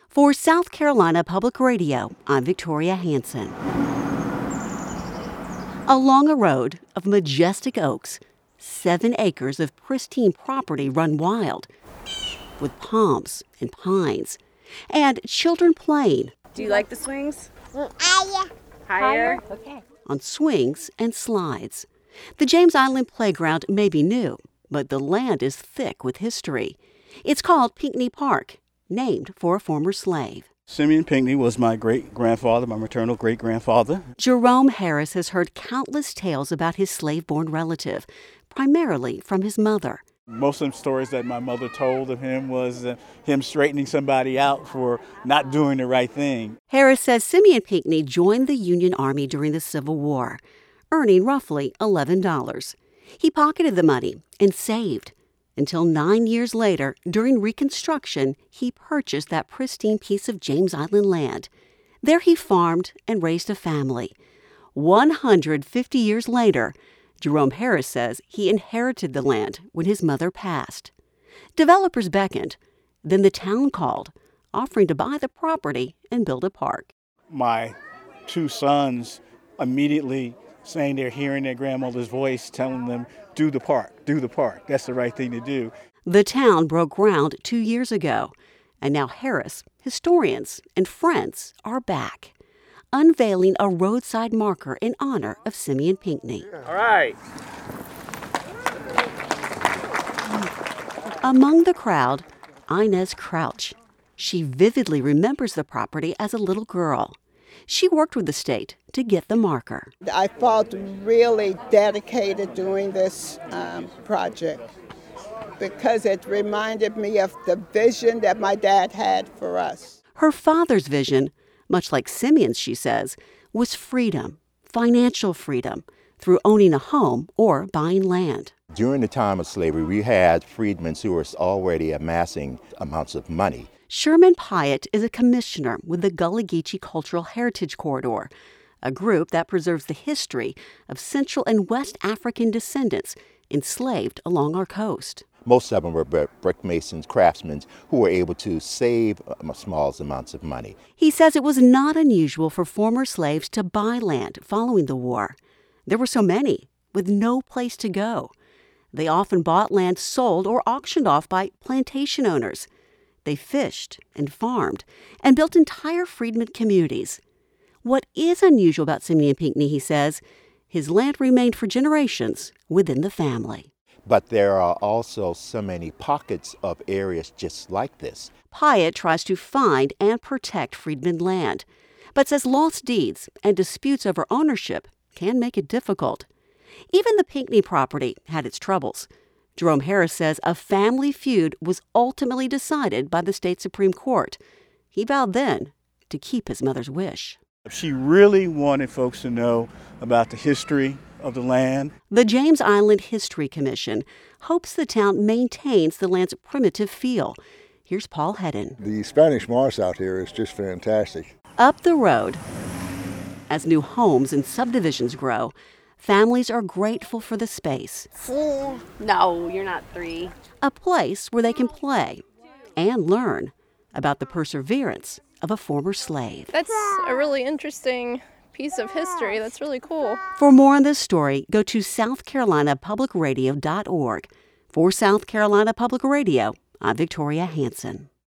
For South Carolina Public Radio, I'm Victoria Hanson. Along a road of majestic oaks, 7 acres of pristine property run wild, with palms and pines, and children playing. Do you like the swings? Higher? Okay. On swings and slides. The James Island Playground may be new, but the land is thick with history. It's called Pinckney Park, named for a former slave. Simeon Pinckney was my great-grandfather, my maternal great-grandfather. Jerome Harris has heard countless tales about his slave-born relative, primarily from his mother. Most of the stories that my mother told of him was him straightening somebody out for not doing the right thing. Harris says Simeon Pinckney joined the Union Army during the Civil War, earning roughly $11. He pocketed the money and saved until 9 years later, during Reconstruction, he purchased that pristine piece of James Island land. There he farmed and raised a family. 150 years later, Jerome Harris says he inherited the land when his mother passed. Developers beckoned. Then the town called, offering to buy the property and build a park. My 2 sons immediately saying they're hearing their grandmother's voice telling them, do the park, that's the right thing to do. The town broke ground 2 years ago, and now Harris, historians, and friends are back, unveiling a roadside marker in honor of Simeon Pinckney. All right. Among the crowd, Inez Crouch. She vividly remembers the property as a little girl. She worked with the state to get the marker. I felt really dedicated doing this project because it reminded me of the vision that my dad had for us. Her father's vision, much like Simeon's, she says, was freedom, financial freedom, through owning a home or buying land. During the time of slavery, we had freedmen who were already amassing amounts of money. Sherman Pyatt is a commissioner with the Gullah Geechee Cultural Heritage Corridor, a group that preserves the history of Central and West African descendants enslaved along our coast. Most of them were brick masons, craftsmen, who were able to save small amounts of money. He says it was not unusual for former slaves to buy land following the war. There were so many, with no place to go. They often bought land sold or auctioned off by plantation owners. They fished and farmed and built entire freedmen communities. What is unusual about Simeon Pinckney, he says, his land remained for generations within the family. But there are also so many pockets of areas just like this. Pyatt tries to find and protect freedmen land, but says lost deeds and disputes over ownership can make it difficult. Even the Pinckney property had its troubles. Jerome Harris says a family feud was ultimately decided by the state Supreme Court. He vowed then to keep his mother's wish. She really wanted folks to know about the history of the land. The James Island History Commission hopes the town maintains the land's primitive feel. Here's Paul Hedden. The Spanish Moss out here is just fantastic. Up the road, as new homes and subdivisions grow, families are grateful for the space. 4. No, you're not 3. A place where they can play and learn about the perseverance of a former slave. That's a really interesting piece of history. That's really cool. For more on this story, go to southcarolinapublicradio.org. For South Carolina Public Radio, I'm Victoria Hanson.